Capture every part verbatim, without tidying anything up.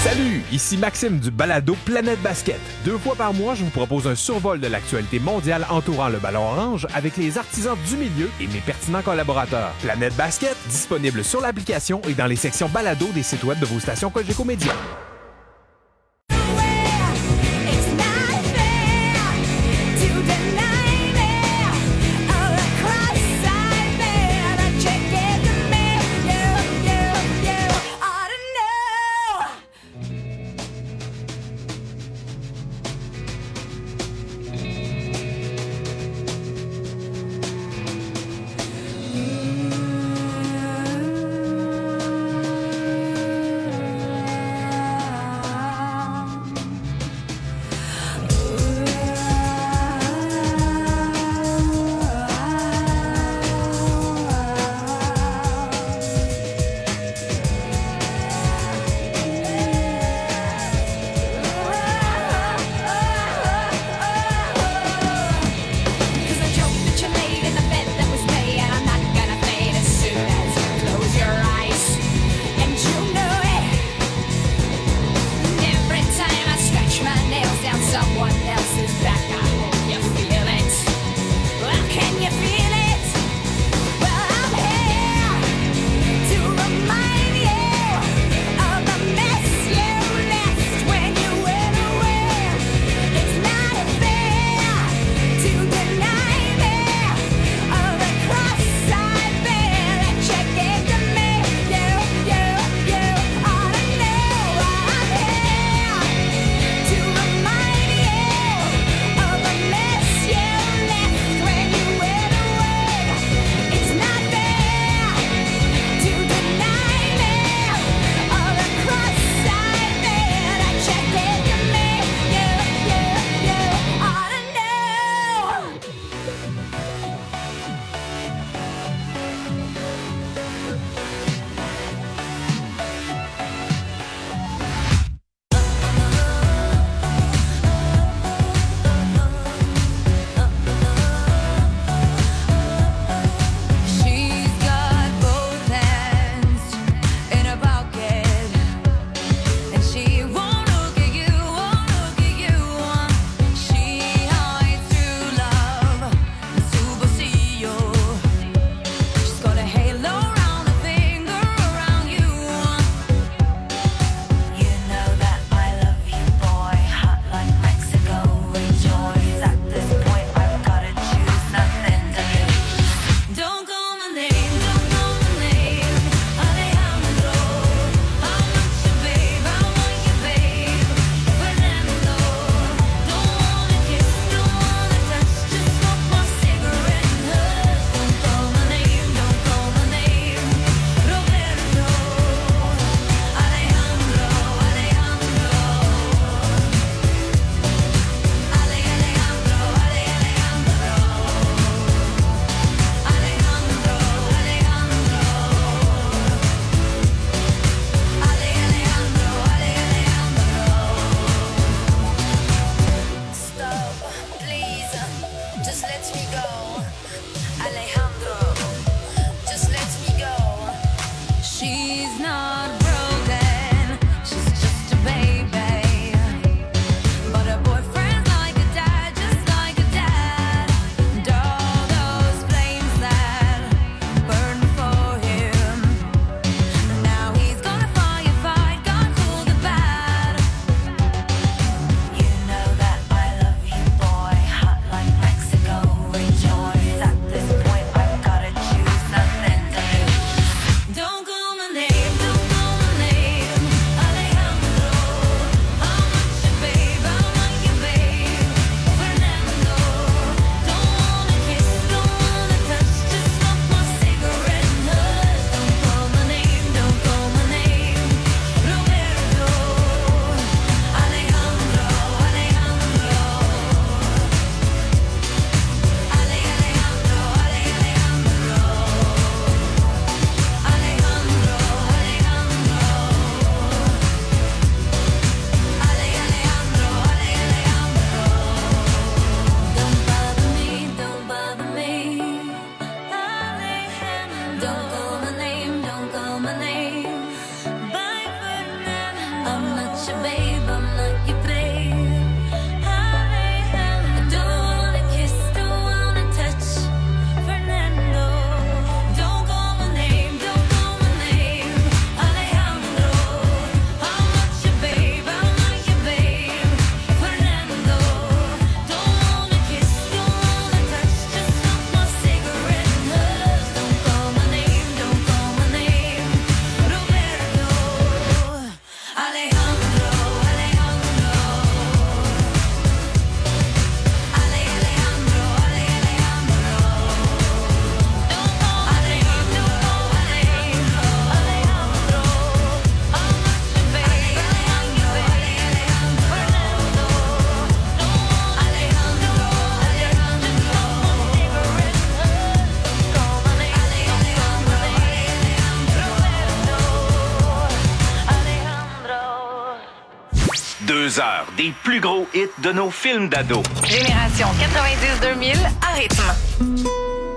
Salut, ici Maxime du balado Planète Basket. Deux fois par mois, je vous propose un survol de l'actualité mondiale entourant le ballon orange avec les artisans du milieu et mes pertinents collaborateurs. Planète Basket, disponible sur l'application et dans les sections balado des sites web de vos stations Cogeco Média. Deux heures des plus gros hits de nos films d'ados. Génération quatre-vingt-dix deux mille à rythme.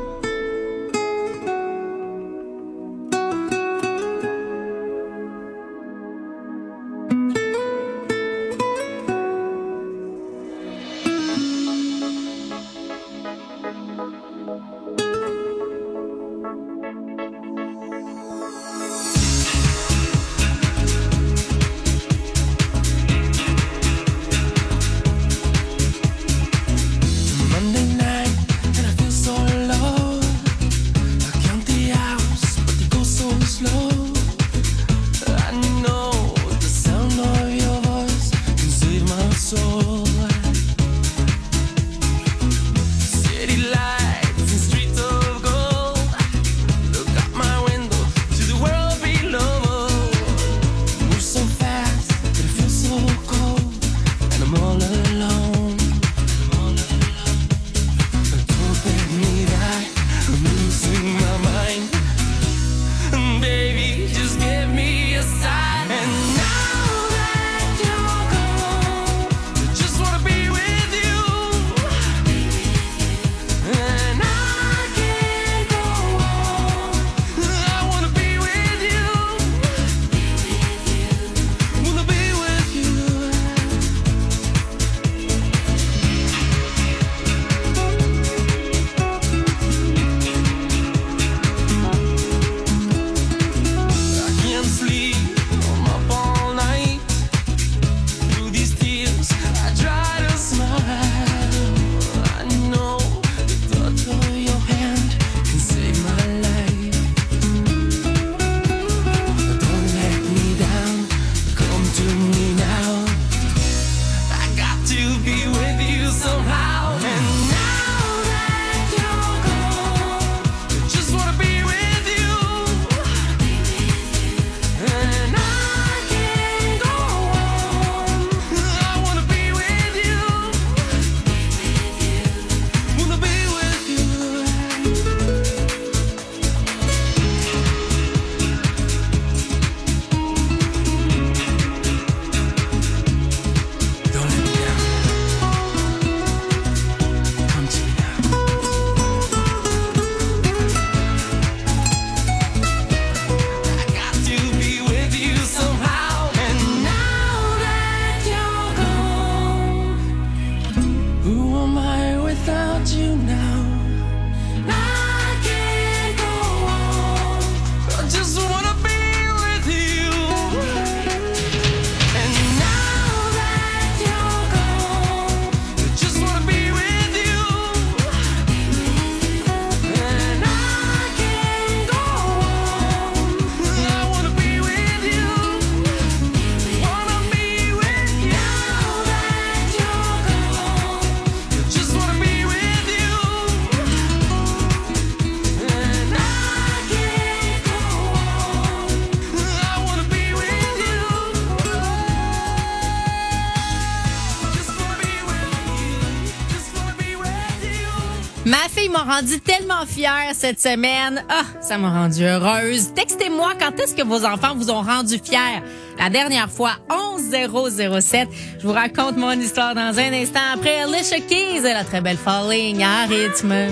Ma fille m'a rendu tellement fière cette semaine. Ah, ça m'a rendue heureuse. Textez-moi quand est-ce que vos enfants vous ont rendu fière. La dernière fois, onze zéro zéro sept. Je vous raconte mon histoire dans un instant après Alicia Keys et la très belle Falling à rythme.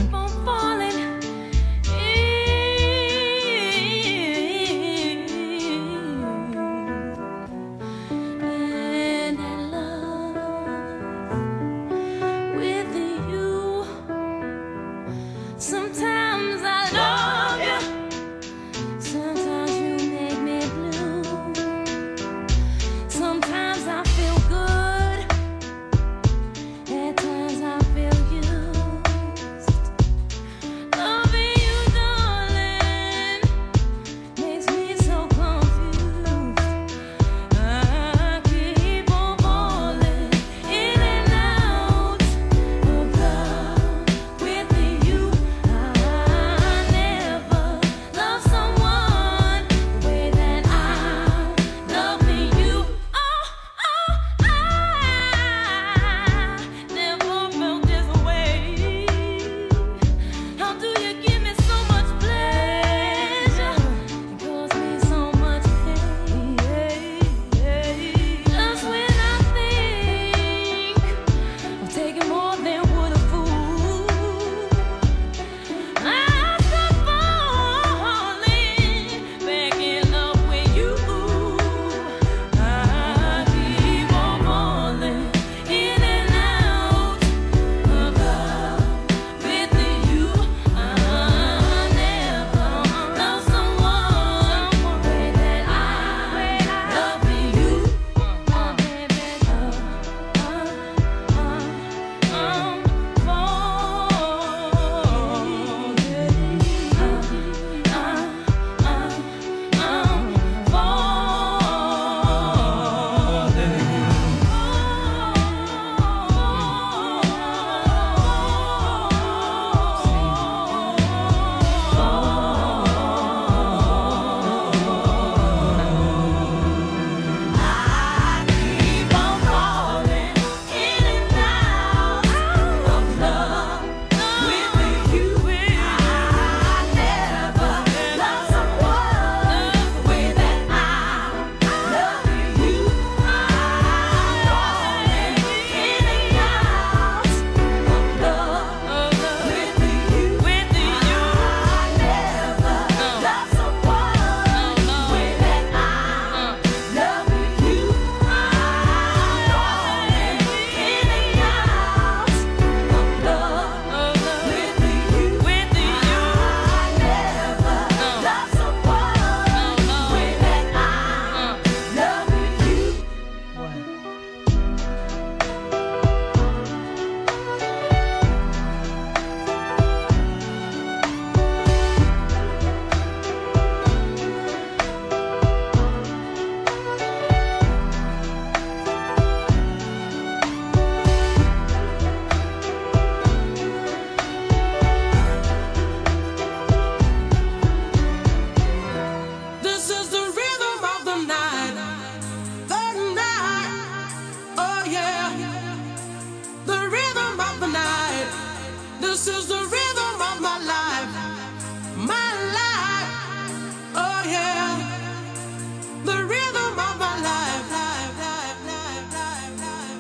This is the rhythm of my life, my life. Oh yeah, the rhythm of my life, life, life, life, life,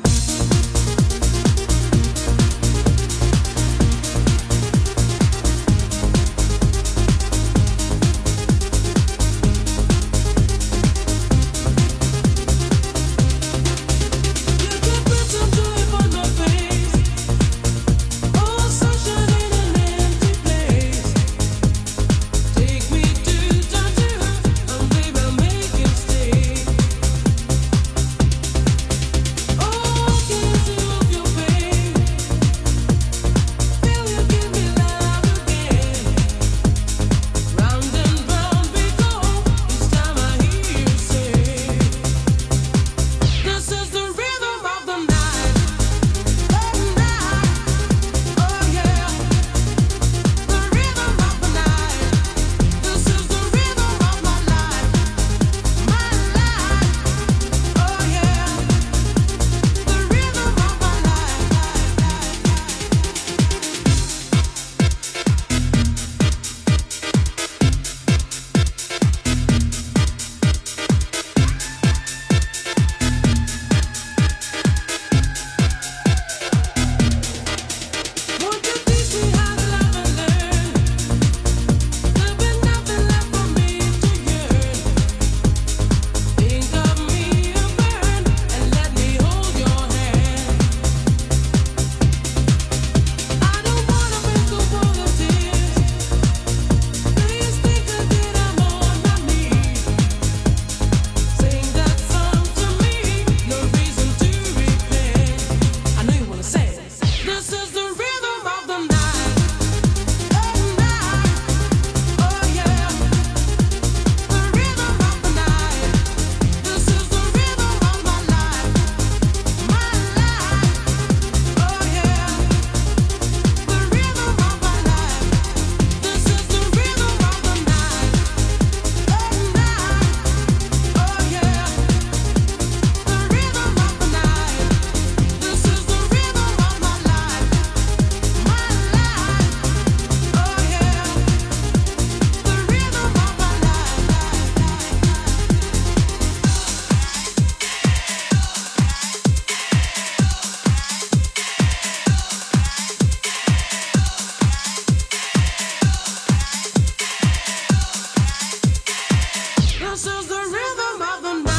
you can put some joy upon my face. Oh, sunshine in an empty place. Take me to Tangier, and baby, make it stay. Oh, can't you love your pain? Feel you give me love again. Round and round we go. Each time I hear you say, this is the rhythm of the night, of night. Oh yeah, the rhythm of the night. This is the rhythm of my life, my life. Oh yeah, the rhythm of my life, life, life, life. Won't you teach me how to love and learn? There'll be nothing left for me to yearn. Think of me and burn, and let me hold your hand. I don't wanna make a world of tears. Please think again, I'm on my knees. Sing that song to me, no reason to repent. I know you wanna say it. This is the rhythm of the night, of night. Oh yeah, the rhythm of the night. This is the rhythm of my life, my life. Oh yeah, the rhythm of my life. This is the rhythm of the night, of night. Oh yeah, the rhythm of the night. This is the rhythm of my life, my life. Oh yeah, the rhythm of my life. This is the rhythm of the night.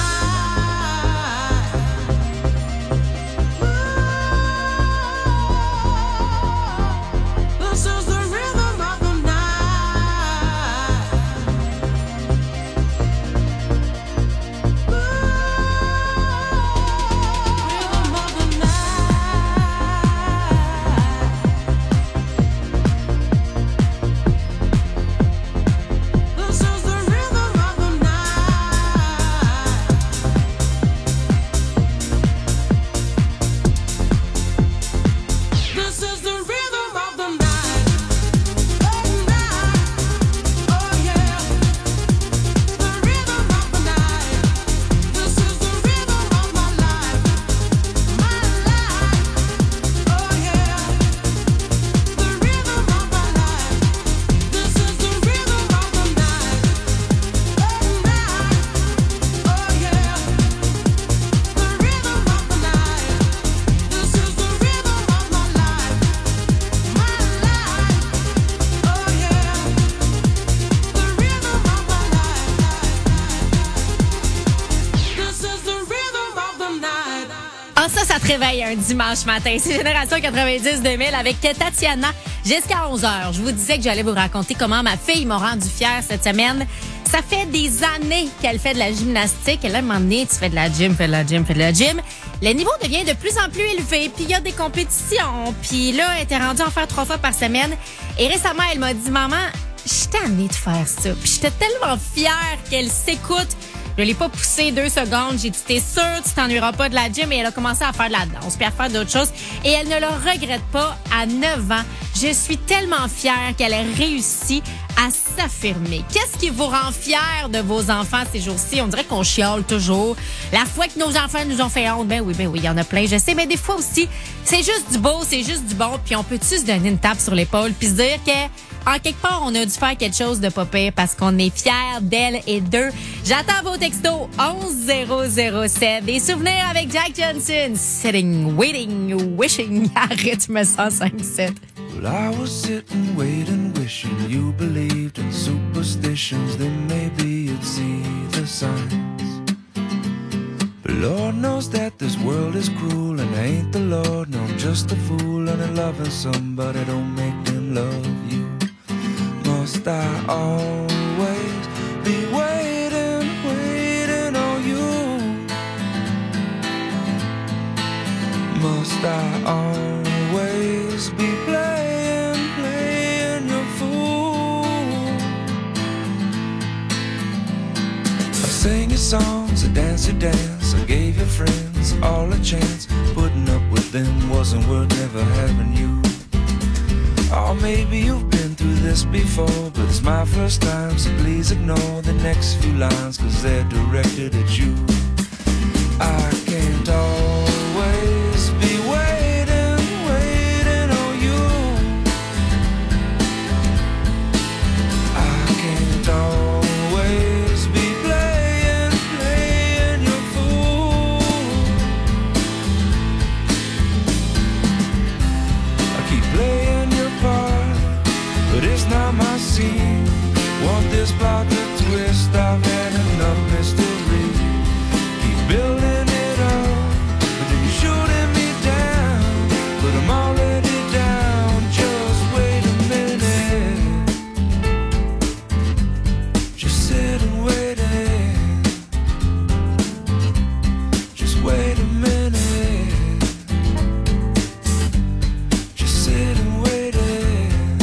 This is the rhythm of the night. Rhythm of the night. This is the rhythm of the night. This is the rhythm of the night, of night. Oh yeah, the rhythm of the night. This is the rhythm of my life, my life. Oh yeah, the rhythm of my life. This is the rhythm of the night, of night. Oh yeah, the rhythm of the night. This is the rhythm of my life, my life. Oh yeah, the rhythm of my life. This is the rhythm of the night. Ah, ça, ça te réveille un dimanche matin. C'est Génération quatre-vingt-dix deux mille avec Tatiana jusqu'à onze heures. Je vous disais que j'allais vous raconter comment ma fille m'a rendu fière cette semaine. Ça fait des années qu'elle fait de la gymnastique. Elle a demandé, tu fais de la gym, fais de la gym, fais de la gym. Le niveau devient de plus en plus élevé. Puis il y a des compétitions. Puis là, elle était rendue en faire trois fois par semaine. Et récemment, elle m'a dit, maman, je suis tannée de faire ça. Puis j'étais tellement fière qu'elle s'écoute. Je l'ai pas poussé deux secondes. J'ai dit, t'es sûre, tu t'ennuieras pas de la gym. Et elle a commencé à faire de la danse, puis à faire d'autres choses. Et elle ne le regrette pas à neuf ans. Je suis tellement fière qu'elle ait réussi à s'affirmer. Qu'est-ce qui vous rend fier de vos enfants ces jours-ci? On dirait qu'on chiale toujours. La fois que nos enfants nous ont fait honte, ben oui, ben oui, il y en a plein, je sais, mais des fois aussi, c'est juste du beau, c'est juste du bon, puis on peut-tu se donner une tape sur l'épaule puis se dire que, en quelque part, on a dû faire quelque chose de pas pire parce qu'on est fiers d'elle et d'eux. J'attends vos textos onze zéro zéro sept. Des souvenirs avec Jack Johnson. Sitting, waiting, wishing à rythme cent cinq sept. Well, I was sitting, waiting, wishing you believed in superstitions. Then maybe you'd see the signs. But Lord knows that this world is cruel, and I ain't the Lord, no, I'm just a fool. And loving somebody don't make them love you. Must I always be waiting, waiting on you? Must I always be playing, playing your fool? I sang your songs, I danced your dance, I gave your friends all a chance. Putting up with them wasn't worth never having you. Or maybe you've been through this before, but it's my first time, so please ignore the next few lines, cause they're directed at you. I can't always be waiting, waiting on you. I can't always be playing, playing your fool. I keep playing your part, but it's not my scene. Want this plot to twist, I've had enough mystery. Keep building it up, but then you're shooting me down. But I'm already down, just wait a minute. Just sit and wait it. Just wait a minute. Just sit and wait it.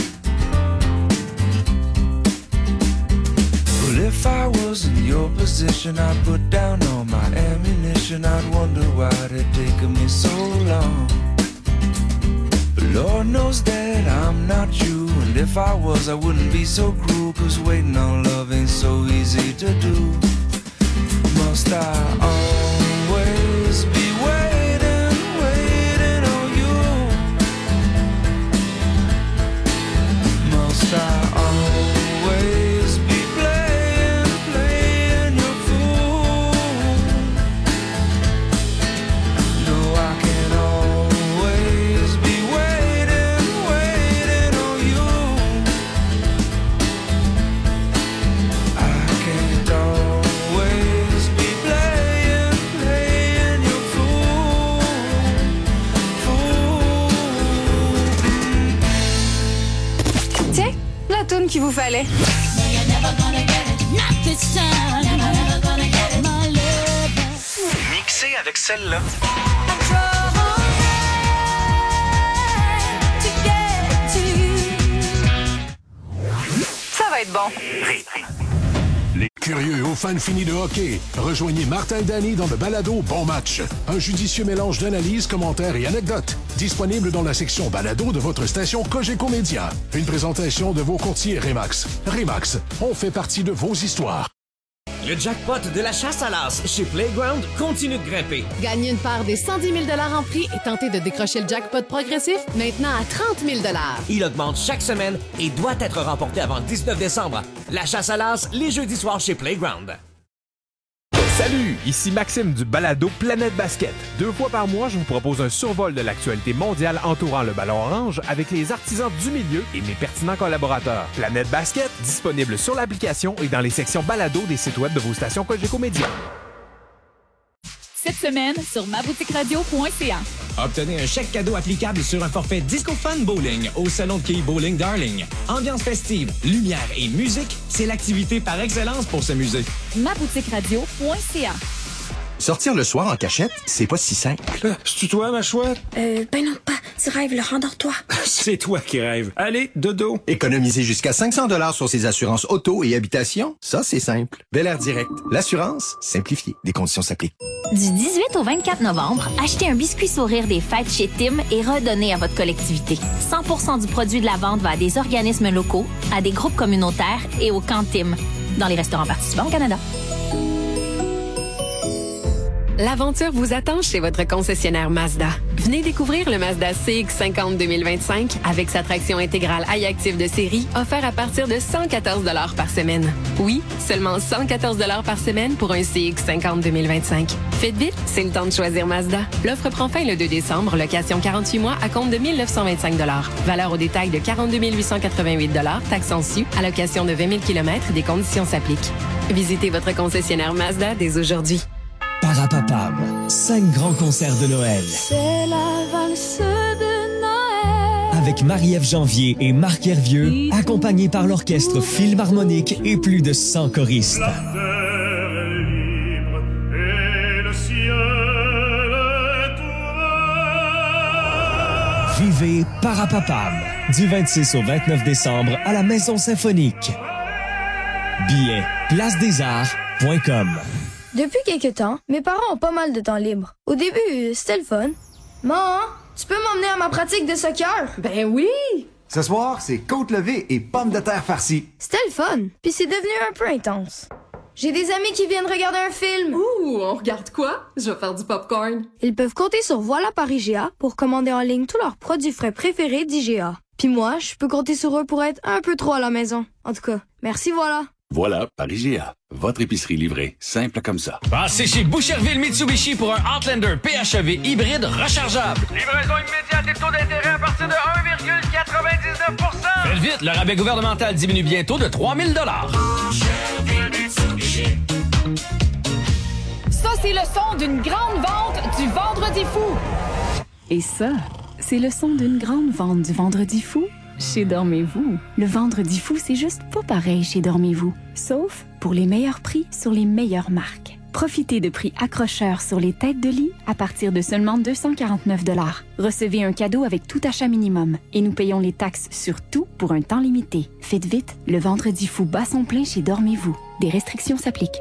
Well, if I was in your position, I'd put down all my ammunition. I'd wonder why it taken me so long. But Lord knows that I'm not you, and if I was, I wouldn't be so cruel, cause waiting on love ain't so easy to do. Must I always be waiting, waiting on you? Must I always be playing, playing your fool? No, I can always be waiting, waiting on you. I can't always be playing, playing your fool, fool. Tiens, la toune qu'il vous fallait. Mixé avec celle-là. Ça va être bon. Les curieux aux fans finis de hockey, rejoignez Martin Danny dans le balado Bon Match. Un judicieux mélange d'analyses, commentaires et anecdotes. Disponible dans la section balado de votre station Cogeco Média. Une présentation de vos courtiers Remax. Remax, on fait partie de vos histoires. Le jackpot de la chasse à l'as chez Playground continue de grimper. Gagnez une part des cent dix mille dollars en prix et tentez de décrocher le jackpot progressif maintenant à trente mille dollars. Il augmente chaque semaine et doit être remporté avant le dix-neuf décembre. La chasse à l'as, les jeudis soirs chez Playground. Salut, ici Maxime du balado Planète Basket. Deux fois par mois, je vous propose un survol de l'actualité mondiale entourant le ballon orange avec les artisans du milieu et mes pertinents collaborateurs. Planète Basket, disponible sur l'application et dans les sections balado des sites web de vos stations Cogeco Média. Cette semaine sur ma boutique radio point c a. Obtenez un chèque cadeau applicable sur un forfait Disco Fun Bowling au Salon de quilles Bowling Darling. Ambiance festive, lumière et musique, c'est l'activité par excellence pour s'amuser. ma boutique radio point c a. Sortir le soir en cachette, c'est pas si simple. C'est-tu toi, ma chouette? Euh, ben non, pas, tu rêves, là, rendors-toi. C'est toi qui rêves. Allez, dodo. Économiser jusqu'à cinq cents dollars sur ses assurances auto et habitation, ça, c'est simple. Bel Air Direct. L'assurance simplifiée. Des conditions s'appliquent. Du dix-huit au vingt-quatre novembre, achetez un biscuit sourire des fêtes chez Tim et redonnez à votre collectivité. cent pour cent du produit de la vente va à des organismes locaux, à des groupes communautaires et au camp Tim, dans les restaurants participants au Canada. L'aventure vous attend chez votre concessionnaire Mazda. Venez découvrir le Mazda C X cinquante deux mille vingt-cinq avec sa traction intégrale iActive de série offert à partir de cent quatorze dollars par semaine. Oui, seulement cent quatorze dollars par semaine pour un C X cinquante deux mille vingt-cinq. Faites vite, c'est le temps de choisir Mazda. L'offre prend fin le deux décembre, location quarante-huit mois à compte de mille neuf cent vingt-cinq dollars. Valeur au détail de quarante-deux mille huit cent quatre-vingt-huit dollars, taxes en su, allocation de vingt mille kilomètres, des conditions s'appliquent. Visitez votre concessionnaire Mazda dès aujourd'hui. Parapapam, cinq grands concerts de Noël. C'est la valse de Noël. Avec Marie-Ève Janvier et Marc Hervieux, accompagnés par l'orchestre Philharmonique et plus de cent choristes. La terre est libre et le ciel est ouvert. Vivez Parapapam, du vingt-six au vingt-neuf décembre à la Maison Symphonique. Billets, place des arts point com. Depuis quelques temps, mes parents ont pas mal de temps libre. Au début, c'était le fun. Maman, tu peux m'emmener à ma pratique de soccer? Ben oui! Ce soir, c'est côte levée et pommes de terre farcies. C'était le fun, puis c'est devenu un peu intense. J'ai des amis qui viennent regarder un film. Ouh, on regarde quoi? Je vais faire du popcorn. Ils peuvent compter sur Voilà par I G A pour commander en ligne tous leurs produits frais préférés d'I G A. Puis moi, je peux compter sur eux pour être un peu trop à la maison. En tout cas, merci Voilà. Voilà par I G A. Votre épicerie livrée, simple comme ça. Passez chez Boucherville Mitsubishi pour un Outlander P H E V hybride rechargeable. Livraison immédiate et taux d'intérêt à partir de un virgule quatre-vingt-dix-neuf pour cent. Faites vite, le rabais gouvernemental diminue bientôt de trois mille dollars. Ça, c'est le son d'une grande vente du Vendredi fou. Et ça, c'est le son d'une grande vente du Vendredi fou chez Dormez-vous. Le Vendredi fou, c'est juste pas pareil chez Dormez-vous. Sauf pour les meilleurs prix sur les meilleures marques. Profitez de prix accrocheurs sur les têtes de lit à partir de seulement deux cent quarante-neuf dollars. Recevez un cadeau avec tout achat minimum et nous payons les taxes sur tout pour un temps limité. Faites vite, le Vendredi fou bat son plein chez Dormez-vous. Des restrictions s'appliquent.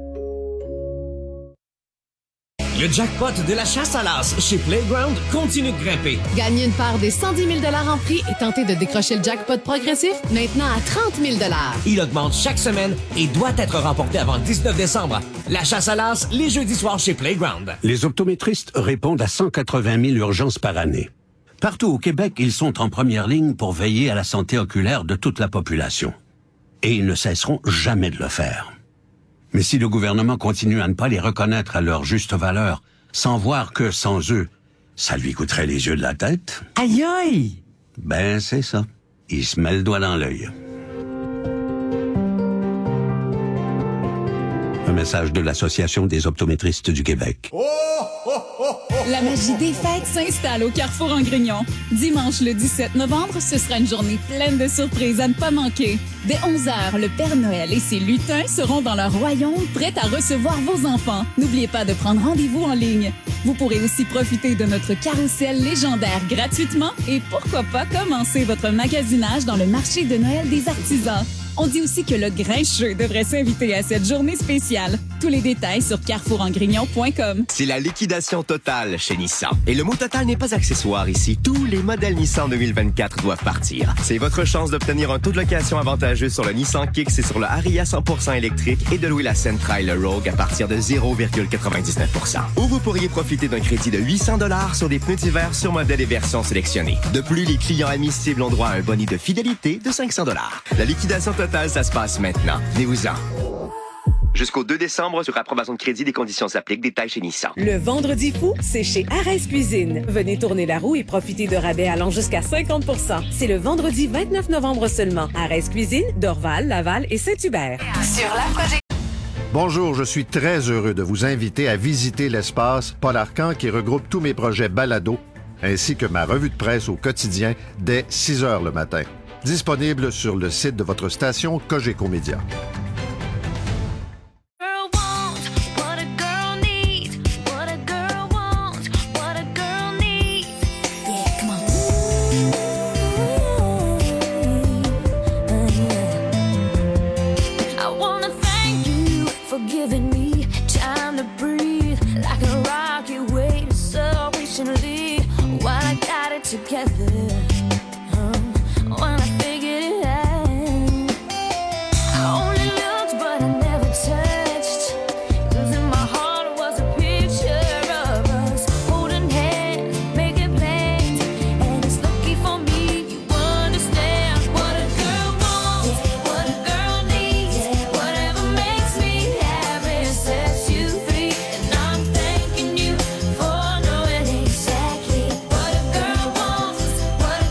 Le jackpot de la chasse à l'as chez Playground continue de grimper. Gagnez une part des cent dix mille dollars en prix et tentez de décrocher le jackpot progressif maintenant à trente mille dollars. Il augmente chaque semaine et doit être remporté avant le dix-neuf décembre. La chasse à l'as, les jeudis soirs chez Playground. Les optométristes répondent à cent quatre-vingt mille urgences par année. Partout au Québec, ils sont en première ligne pour veiller à la santé oculaire de toute la population. Et ils ne cesseront jamais de le faire. Mais si le gouvernement continue à ne pas les reconnaître à leur juste valeur, sans voir que sans eux, ça lui coûterait les yeux de la tête. Aïe aïe! Ben, c'est ça. Il se met le doigt dans l'œil. Un message de l'Association des optométristes du Québec. Oh, oh, oh, oh. La magie des fêtes s'installe au Carrefour en Grignon. Dimanche le dix-sept novembre, ce sera une journée pleine de surprises à ne pas manquer. Dès onze heures, le Père Noël et ses lutins seront dans leur royaume, prêts à recevoir vos enfants. N'oubliez pas de prendre rendez-vous en ligne. Vous pourrez aussi profiter de notre carrousel légendaire gratuitement et pourquoi pas commencer votre magasinage dans le marché de Noël des artisans. On dit aussi que le Grincheux devrait s'inviter à cette journée spéciale. Tous les détails sur carrefour en grignon point com. C'est la liquidation totale chez Nissan. Et le mot total n'est pas accessoire ici. Tous les modèles Nissan deux mille vingt-quatre doivent partir. C'est votre chance d'obtenir un taux de location avantageux sur le Nissan Kicks et sur le Ariya cent pour cent électrique et de louer la Sentra et le Rogue à partir de zéro virgule quatre-vingt-dix-neuf pour cent. Ou vous pourriez profiter d'un crédit de huit cents dollars sur des pneus d'hiver sur modèles et versions sélectionnés. De plus, les clients admissibles ont droit à un bonus de fidélité de cinq cents dollars. La liquidation totale, ça se passe maintenant. Venez-vous-en. Jusqu'au deux décembre, sur approbation de crédit, des conditions s'appliquent. Détails chez Nissan. Le Vendredi fou, c'est chez Arès Cuisine. Venez tourner la roue et profitez de rabais allant jusqu'à cinquante pour cent. C'est le vendredi vingt-neuf novembre seulement. Arès Cuisine, Dorval, Laval et Saint-Hubert. Sur la projet... Bonjour, je suis très heureux de vous inviter à visiter l'espace Paul Arcand qui regroupe tous mes projets balado, ainsi que ma revue de presse au quotidien dès six heures le matin. Disponible sur le site de votre station Cogeco Média. emotionally while I got it together. Um, when I figured it out, I only looked but I never touched. 'Cause in my heart was a picture of us holding hands, making plans, and it's lucky for me you understand what a girl wants, what a girl needs, whatever makes me happy sets you free. And I'm thanking you for knowing exactly what a girl wants, what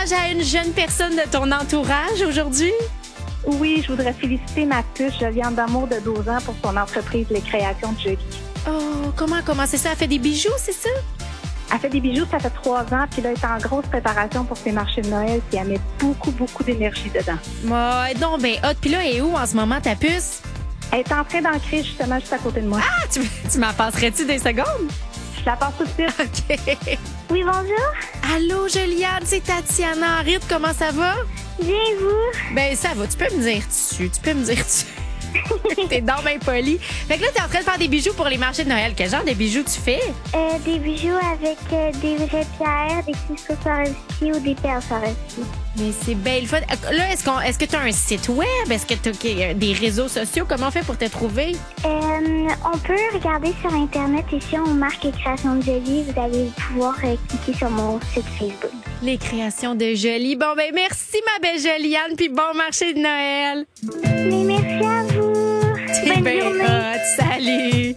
hommage à une jeune personne de ton entourage aujourd'hui? Oui, je voudrais féliciter ma puce, Joliane d'amour de douze ans, pour son entreprise Les Créations de Jolie. Oh, comment commencer ça? Elle fait des bijoux, c'est ça? Elle fait des bijoux, ça fait trois ans, puis là, elle est en grosse préparation pour ses marchés de Noël, puis elle met beaucoup, beaucoup d'énergie dedans. Ouais, non, ben hot. Puis là, elle est où en ce moment, ta puce? Elle est en train d'ancrer justement juste à côté de moi. Ah, tu, tu m'en passerais-tu des secondes? Je la passe tout de suite. OK. Oui, bonjour. Allô, Joliane, c'est Tatiana Henriette, comment ça va? Bien, vous? Ben, ça va, tu peux me dire dessus, tu peux me dire dessus. T'es donc bien poli. Fait que là, t'es en train de faire des bijoux pour les marchés de Noël. Quel genre de bijoux tu fais? Euh, des bijoux avec euh, des vraies pierres, des cristaux Swarovski ou des perles Swarovski. Mais c'est belle fun. Là, est-ce, qu'on, est-ce que tu as un site web? Est-ce que tu as des réseaux sociaux? Comment on fait pour te trouver? Euh, on peut regarder sur Internet et si on marque les créations de Jolie, vous allez pouvoir euh, cliquer sur mon site Facebook. Les créations de Jolie. Bon, ben merci, ma belle Joliane, puis bon marché de Noël. Mais merci à vous. T'es Bonne bien journée. hot. Salut.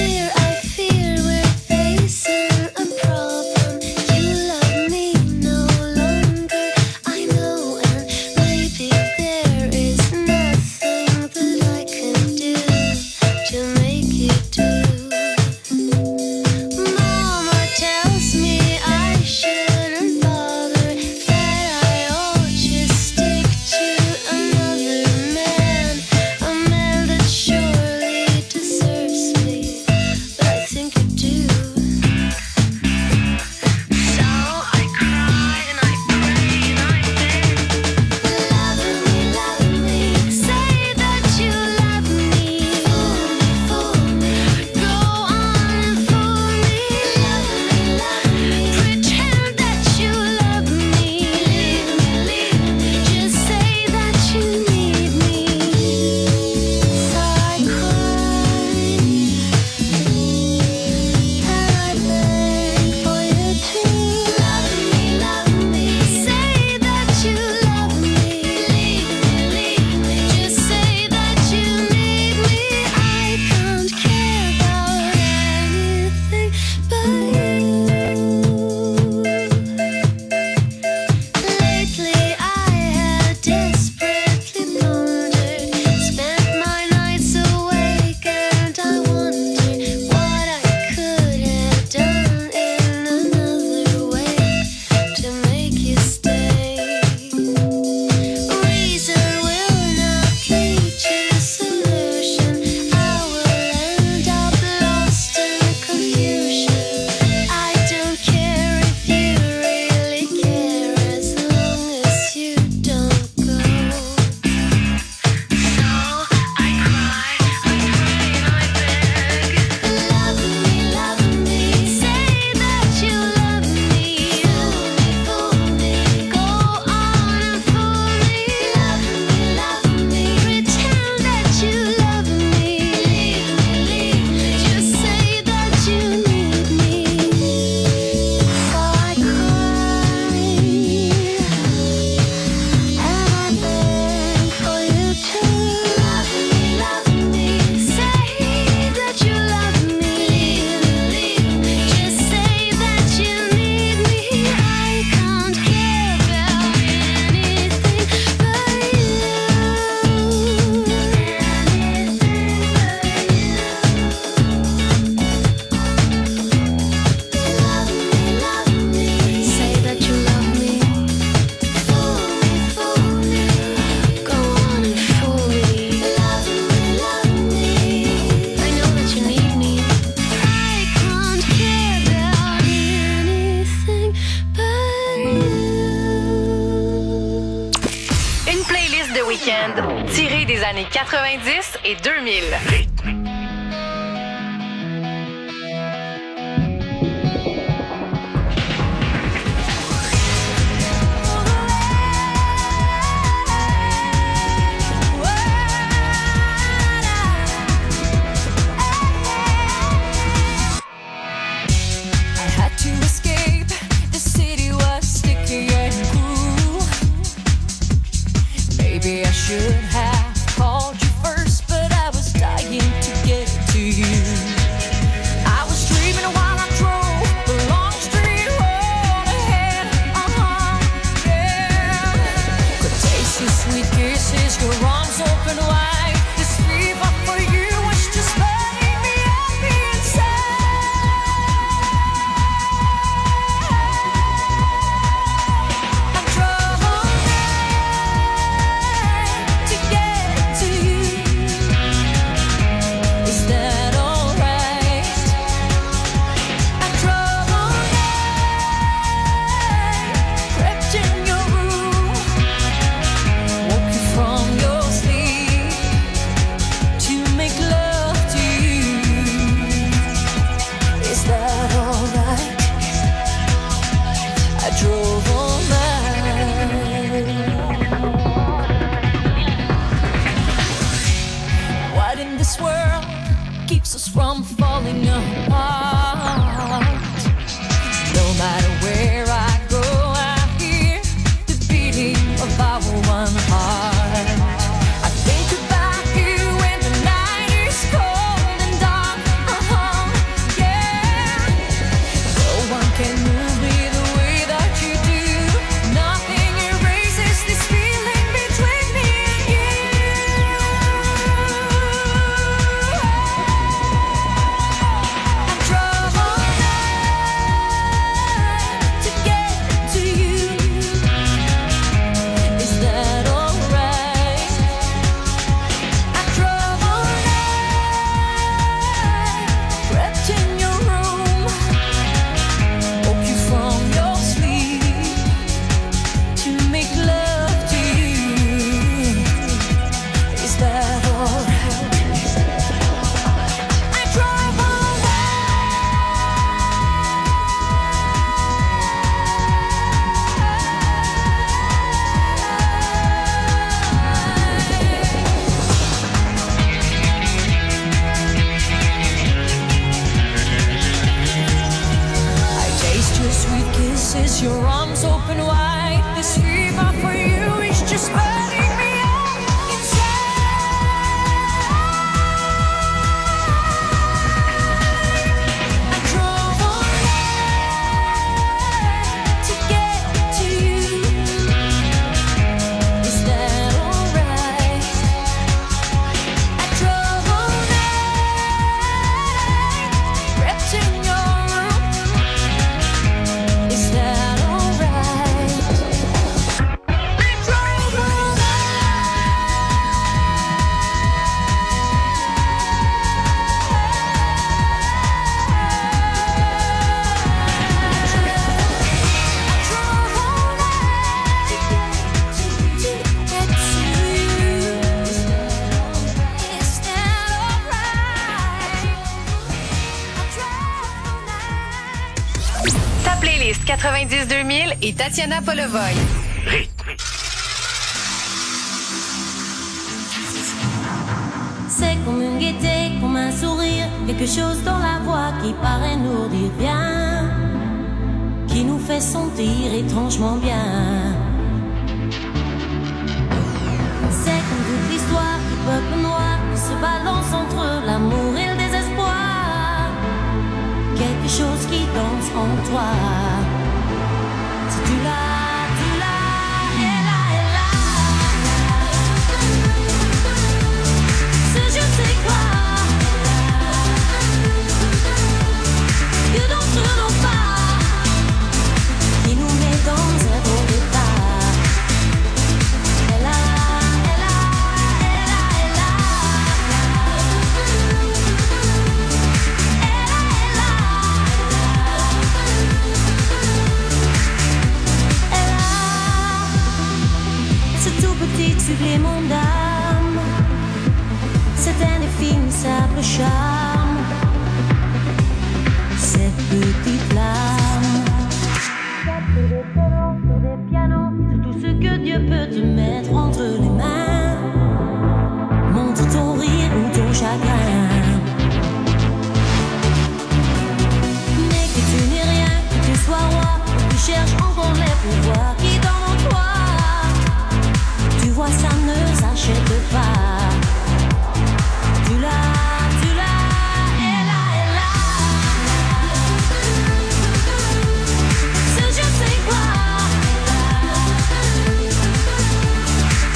tiré des années quatre-vingt-dix et deux mille. Should have called you first, but I was dying to get to you. I was dreaming while I drove the long street road ahead. Uh-huh, yeah. sweet kisses, your arms open wide. This fever for you was just burning me happy inside. I drove all night to get to you. Is that alright? I drove all night, crept in your room, woke you from your sleep to make love to you. Is that alright? I drove all night. What in this world keeps us from falling apart? No matter where I go, I hear the beating of our one heart. I think about you when the night is cold and dark. Uh-huh, yeah. No one can move me the way that you do. Nothing erases this feeling between me and you. I drove all night to get to you. Is that alright? I drove all night, crept in your room, woke you from your sleep to make love to you. Is that alright? I drove all I taste your sweet kisses, your arms open wide. This fever for you is just burning me up inside. I drove all night to get to you. Is that alright? I drove all night, crept in your room. Is that alright? I drove all Ta playlist quatre-vingt-dix deux mille et Tatiana Polovoy. C'est comme une gaieté, comme un sourire, quelque chose dans la voix qui paraît nous dire bien, qui nous fait sentir étrangement bien. C'est comme toute l'histoire du peuple noir qui se balance entre l'amour et le désespoir, quelque chose qui danse en toi. Si tu l'as, tu l'as, elle a, elle a. Ce je sais quoi que d'entre nos pas qui nous met dans un bon état. Elle a, elle a, elle a, elle a. Elle a, elle a. Elle a. Ce tout petit supplément d'âme, cet indéfinissable charme, cette petite flamme. Sur des violons, sur des pianos, c'est tout ce que Dieu peut te mettre entre les mains. Montre ton rire ou ton chagrin. Mais que tu n'es rien, que tu sois roi, que tu cherches encore les pouvoirs qui dans toi. Tu vois, ça ne s'achète pas. Tu l'as, tu l'as, elle a, elle a. Ce je sais quoi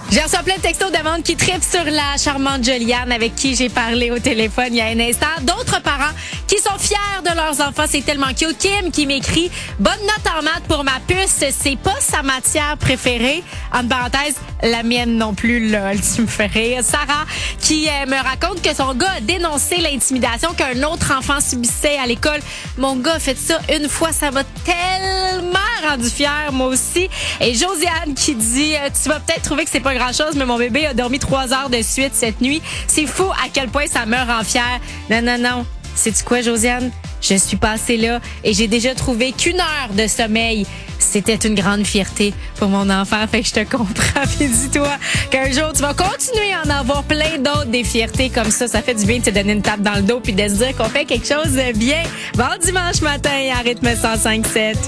J'ai reçu plein de textos de monde qui trippent sur la charmante Joliane avec qui j'ai parlé au téléphone il y a un instant. D'autres parents qui sont fiers de leurs enfants. C'est tellement cute. Kim qui m'écrit « Bonne note en maths pour ma puce. C'est pas sa matière préférée. » Entre parenthèses, la mienne non plus, lol. Tu me fais rire. Sarah qui euh, me raconte que son gars a dénoncé l'intimidation qu'un autre enfant subissait à l'école. Mon gars a fait ça une fois. Ça m'a tellement rendu fière, moi aussi. Et Josiane qui dit euh, « Tu vas peut-être trouver que c'est pas grand-chose, mais mon bébé a dormi trois heures de suite cette nuit. C'est fou à quel point ça me rend fière. » Non, non, non. Sais-tu quoi, Josiane? Je suis passée là et j'ai déjà trouvé qu'une heure de sommeil, c'était une grande fierté pour mon enfant. Fait que je te comprends. Puis dis-toi qu'un jour, tu vas continuer à en avoir plein d'autres des fiertés comme ça. Ça fait du bien de te donner une tape dans le dos puis de se dire qu'on fait quelque chose de bien. Bon dimanche matin à rythme cent cinq sept.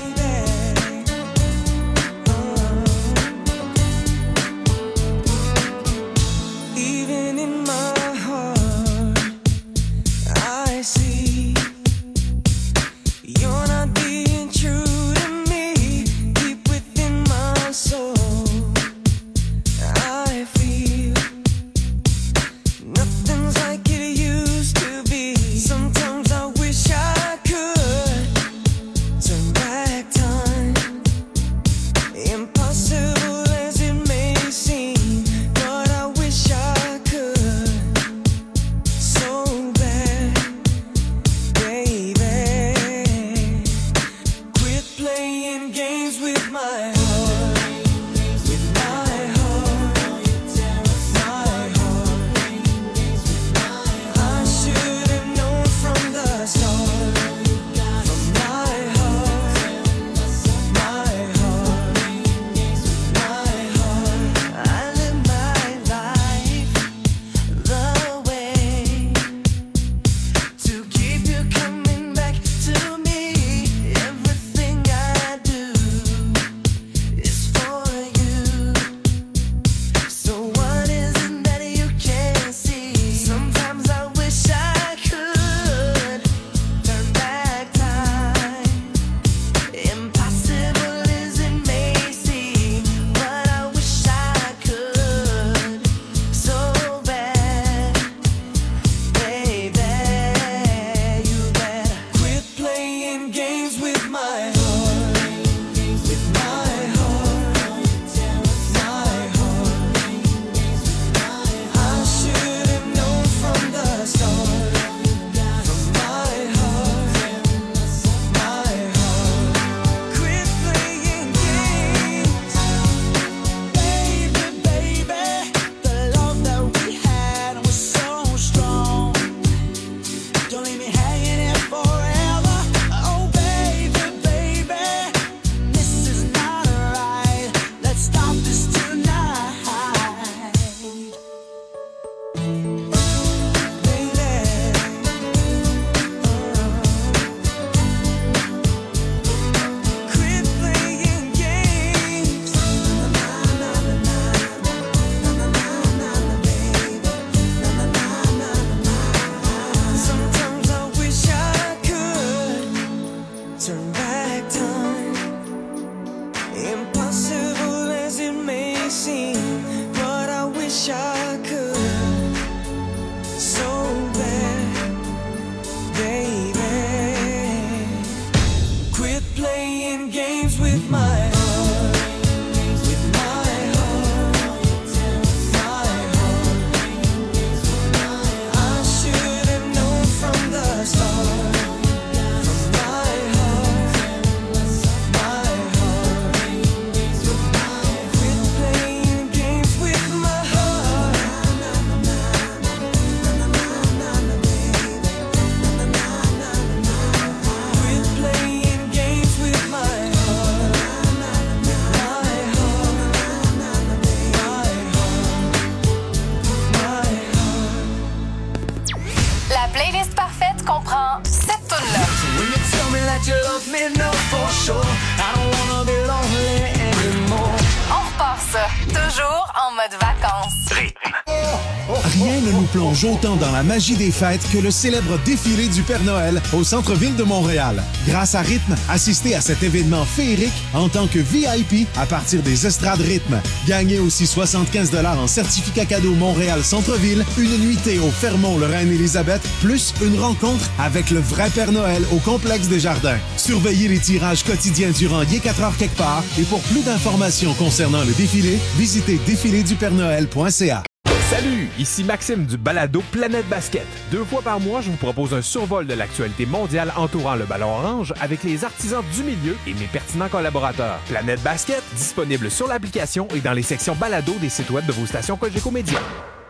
On repart ça, toujours en mode vacances. Rythme. Rien ne nous plonge autant dans la magie des fêtes que le célèbre défilé du Père Noël au centre-ville de Montréal. Grâce à Rythme, assistez à cet événement féerique en tant que V I P à partir des estrades Rythme. Gagnez aussi soixante-quinze dollars en certificat cadeau Montréal Centre-ville, une nuitée au Fermont le Reine-Élisabeth, plus une rencontre avec le vrai Père Noël au Complexe des Jardins. Surveillez les tirages quotidiens durant y est quatre heures quelque part et pour plus d'informations concernant le défilé, visitez défilé du père noël point c a. Salut, ici Maxime du balado Planète Basket. Deux fois par mois, je vous propose un survol de l'actualité mondiale entourant le ballon orange avec les artisans du milieu et mes pertinents collaborateurs. Planète Basket, disponible sur l'application et dans les sections balado des sites web de vos stations Cogeco Média.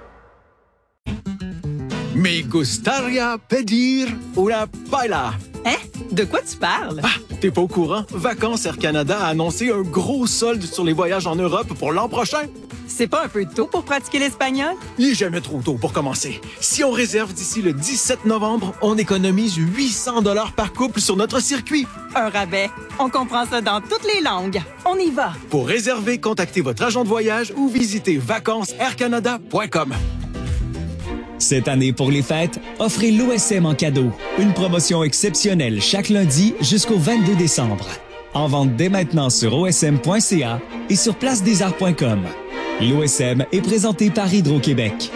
Me gustaría pedir una paella. Hein? De quoi tu parles? Ah, t'es pas au courant? Vacances Air Canada a annoncé un gros solde sur les voyages en Europe pour l'an prochain. C'est pas un peu tôt pour pratiquer l'espagnol? Il est jamais trop tôt pour commencer. Si on réserve d'ici le dix-sept novembre, on économise huit cents dollars par couple sur notre circuit. Un rabais. On comprend ça dans toutes les langues. On y va. Pour réserver, contactez votre agent de voyage ou visitez vacances air canada point com. Cette année, pour les fêtes, offrez l'O S M en cadeau. Une promotion exceptionnelle chaque lundi jusqu'au vingt-deux décembre. En vente dès maintenant sur O S M point C A et sur place des arts point com. L'O S M est présenté par Hydro-Québec.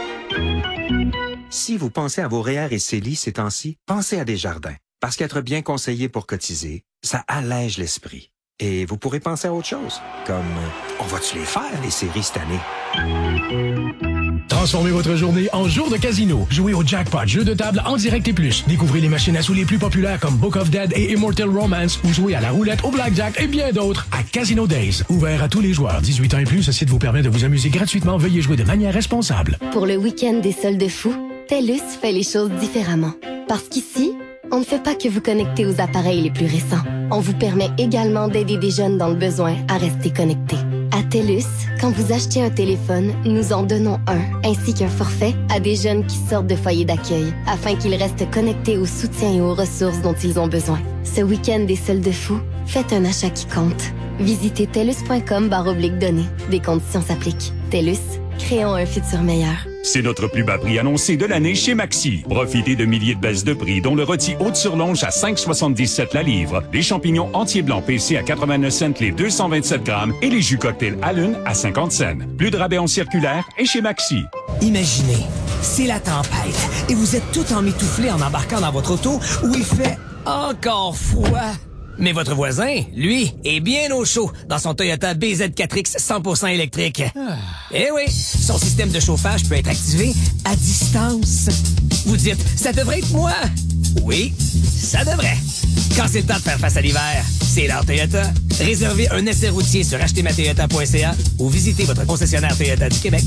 Si vous pensez à vos R E E R et C E L I ces temps-ci, pensez à Desjardins. Parce qu'être bien conseillé pour cotiser, ça allège l'esprit. Et vous pourrez penser à autre chose, comme euh, on va-tu les faire, les séries cette année? Transformez votre journée en jour de casino. Jouez au Jackpot, jeu de table en direct et plus. Découvrez les machines à sous les plus populaires comme Book of Dead et Immortal Romance ou jouez à la roulette, au blackjack et bien d'autres à Casino Days. Ouvert à tous les joueurs. dix-huit ans et plus, ce site vous permet de vous amuser gratuitement. Veuillez jouer de manière responsable. Pour le week-end des soldes fous, TELUS fait les choses différemment. Parce qu'ici, on ne fait pas que vous connecter aux appareils les plus récents. On vous permet également d'aider des jeunes dans le besoin à rester connectés. À TELUS, quand vous achetez un téléphone, nous en donnons un, ainsi qu'un forfait à des jeunes qui sortent de foyers d'accueil, afin qu'ils restent connectés au soutien et aux ressources dont ils ont besoin. Ce week-end des soldes fous, faites un achat qui compte. Visitez telus point com barre oblique données. Des conditions s'appliquent. TELUS, créons un futur meilleur. C'est notre plus bas prix annoncé de l'année chez Maxi. Profitez de milliers de baisses de prix, dont le rôti Haute-sur-Longe à cinq virgule soixante-dix-sept la livre, les champignons entiers blancs P C à quatre-vingt-neuf cents les deux cent vingt-sept grammes et les jus cocktail Allen à cinquante cents. Plus de rabais en circulaire et chez Maxi. Imaginez, c'est la tempête et vous êtes tout emmitouflé en embarquant dans votre auto où il fait encore froid. Mais votre voisin, lui, est bien au chaud dans son Toyota B Z quatre X cent pour cent électrique. Ah. Eh oui, son système de chauffage peut être activé à distance. Vous dites, ça devrait être moi. Oui, ça devrait. Quand c'est le temps de faire face à l'hiver, c'est l'heure Toyota. Réservez un essai routier sur acheter ma toyota point c a ou visitez votre concessionnaire Toyota du Québec.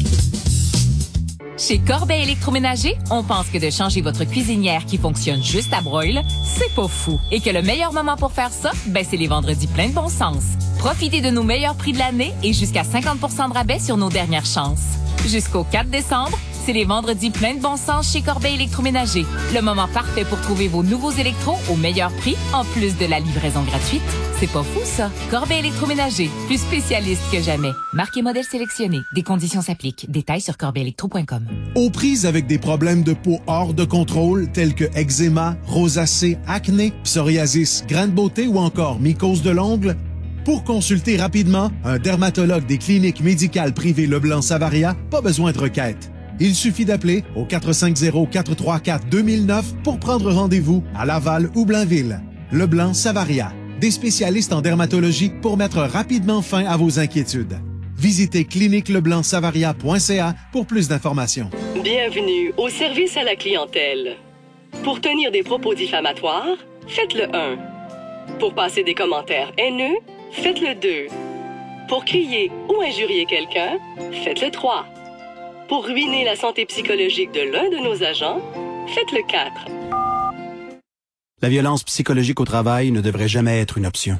Chez Corbeil Électroménager, on pense que de changer votre cuisinière qui fonctionne juste à broil, c'est pas fou. Et que le meilleur moment pour faire ça, ben c'est les vendredis pleins de bon sens. Profitez de nos meilleurs prix de l'année et jusqu'à cinquante pour cent de rabais sur nos dernières chances. Jusqu'au quatre décembre, c'est les vendredis pleins de bon sens chez Corbeil Électroménager. Le moment parfait pour trouver vos nouveaux électros au meilleur prix, en plus de la livraison gratuite. C'est pas fou, ça. Corbeil Électroménager, plus spécialiste que jamais. Marque et modèle sélectionnés. Des conditions s'appliquent. Détails sur corbeil électro point com. Aux prises avec des problèmes de peau hors de contrôle tels que eczéma, rosacée, acné, psoriasis, grains de beauté ou encore mycose de l'ongle, pour consulter rapidement un dermatologue des cliniques médicales privées Leblanc-Savaria, pas besoin de requête. Il suffit d'appeler au quatre cinq zéro, quatre trois quatre, deux mille neuf pour prendre rendez-vous à Laval ou Blainville. Leblanc-Savaria, des spécialistes en dermatologie pour mettre rapidement fin à vos inquiétudes. Visitez clinique leblanc savaria point c a pour plus d'informations. Bienvenue au service à la clientèle. Pour tenir des propos diffamatoires, faites le un. Pour passer des commentaires haineux, faites le deux. Pour crier ou injurier quelqu'un, faites le trois. Pour ruiner la santé psychologique de l'un de nos agents, faites le quatre. La violence psychologique au travail ne devrait jamais être une option.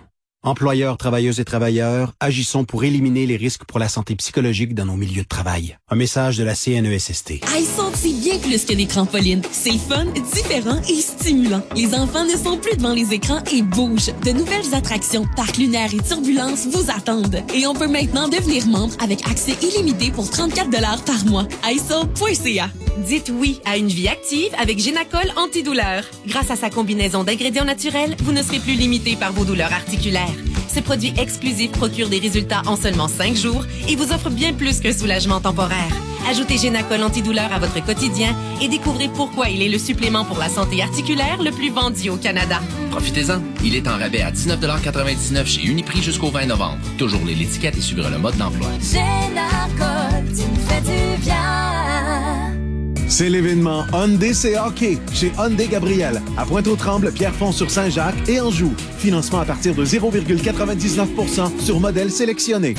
Employeurs, travailleuses et travailleurs, agissons pour éliminer les risques pour la santé psychologique dans nos milieux de travail. Un message de la C N E S S T. iSalt, c'est bien plus que des trampolines. C'est fun, différent et stimulant. Les enfants ne sont plus devant les écrans et bougent. De nouvelles attractions, parcs lunaires et turbulences vous attendent. Et on peut maintenant devenir membre avec accès illimité pour trente-quatre dollars par mois. i salt point c a. Dites oui à une vie active avec Génacol antidouleur. Grâce à sa combinaison d'ingrédients naturels, vous ne serez plus limité par vos douleurs articulaires. Ce produit exclusif procure des résultats en seulement cinq jours et vous offre bien plus qu'un soulagement temporaire. Ajoutez Génacol antidouleur à votre quotidien et découvrez pourquoi il est le supplément pour la santé articulaire le plus vendu au Canada. Profitez-en. Il est en rabais à dix-neuf quatre-vingt-dix-neuf chez Uniprix jusqu'au vingt novembre. Toujours les l'étiquette et suivre le mode d'emploi. Génacol, tu me fais du bien. C'est l'événement Hyundai C'est Hockey chez Hyundai Gabriel à Pointe-aux-Trembles, Pierrefonds-sur-Saint-Jacques et Anjou. Financement à partir de zéro virgule quatre-vingt-dix-neuf pour cent sur modèle sélectionné.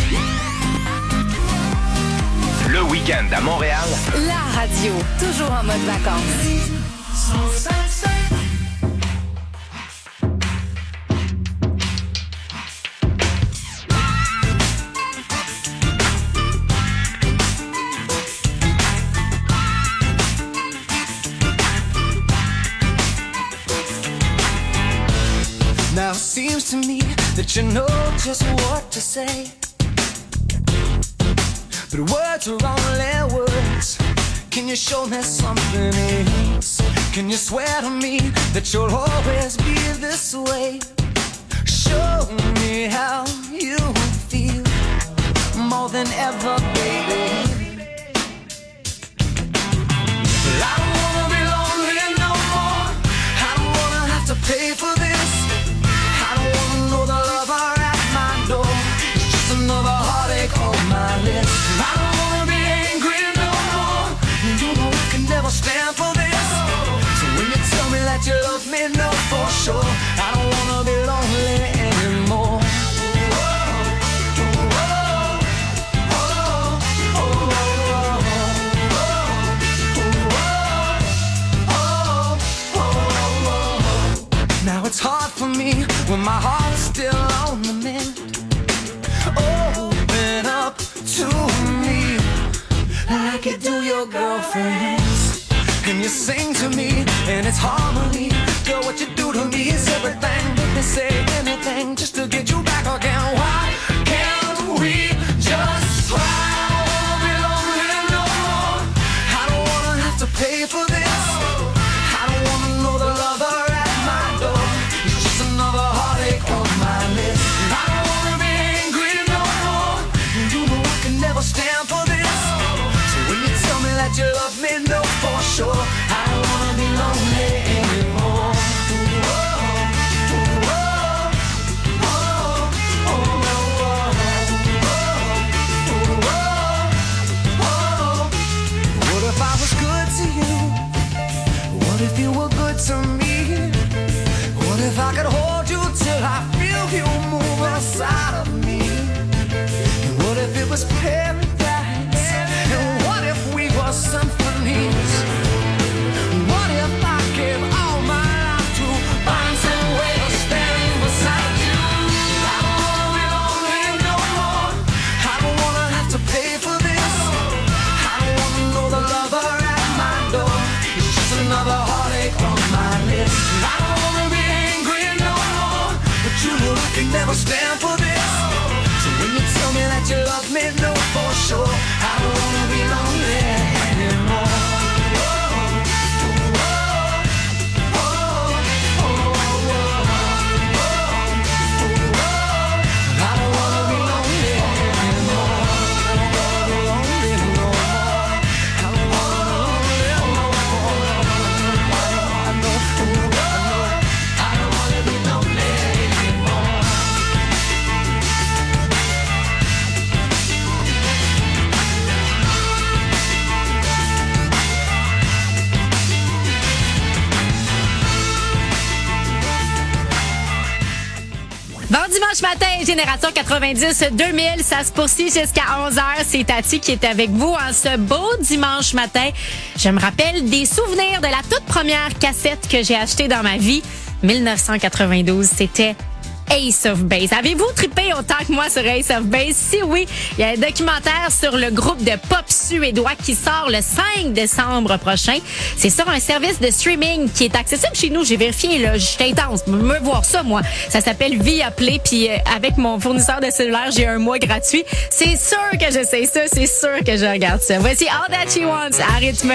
Le week-end à Montréal. La radio, toujours en mode vacances. Now it seems to me that you know just what to say, but words are only words. Can you show me something else? Can you swear to me that you'll always be this way? Show me how you feel more than ever, baby. Well, I don't wanna be lonely no more. I don't wanna have to pay for this. Another heartache on my list. I don't wanna be angry no more. You know I can never stand for this. So when you tell me that you love me, no for sure. I don't wanna be lonely anymore. Now it's hard for me when my heart's still on the mend. Open up to me like you do your girlfriends. And you sing to me and it's harmony. Girl, what you do to me is everything. Make me say anything just to get you back again. Why can't we just try? I don't wanna be lonely no more. I don't wanna have to pay for this. I don't wanna know the lover at my door. It's just another heartache on my list. I don't wanna be never stand for this. So when you tell me that you love me, no for sure. I don't wanna be lonely anymore. What if I was good to you? What if you were good to me? What if I could hold you till I feel you move inside of me? What if it was paradise? And what if we were symphonies? What if I gave all my life to find some way to stand beside you? I don't wanna be lonely no more. I don't wanna have to pay for this. I don't wanna know the lover at my door. It's just another heartache on my list. I don't wanna be angry no more, but you know I can never stand for this. When you tell me that you love me, no for sure. I don't wanna be lonely anymore. I don't wanna be lonely anymore. I don't wanna be lonely no more. I don't wanna be lonely no more. I know, I know, I don't wanna be lonely anymore. Bon dimanche matin, Génération quatre-vingt-dix deux mille, ça se poursuit jusqu'à onze heures. C'est Tati qui est avec vous en ce beau dimanche matin. Je me rappelle des souvenirs de la toute première cassette que j'ai achetée dans ma vie. mille neuf cent quatre-vingt-douze, c'était Ace of Base. Avez-vous trippé autant que moi sur Ace of Base? Si oui, il y a un documentaire sur le groupe de pop suédois qui sort le cinq décembre prochain. C'est sur un service de streaming qui est accessible chez nous. J'ai vérifié, là, j'étais intense. Me voir ça, moi. Ça s'appelle Viaplay, puis euh, avec mon fournisseur de cellulaire, j'ai un mois gratuit. C'est sûr que j'essaie ça, c'est sûr que je regarde ça. Voici All That She Wants à rythme.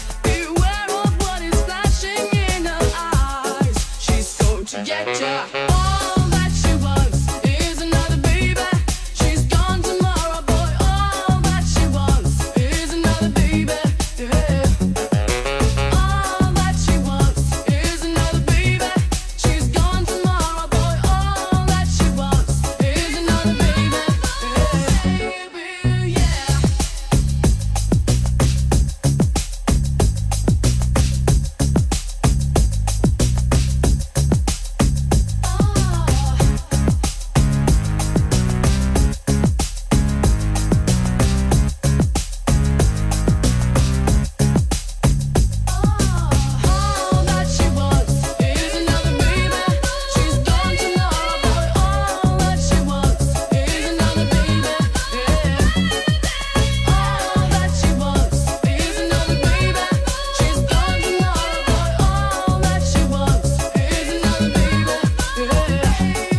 Get ya.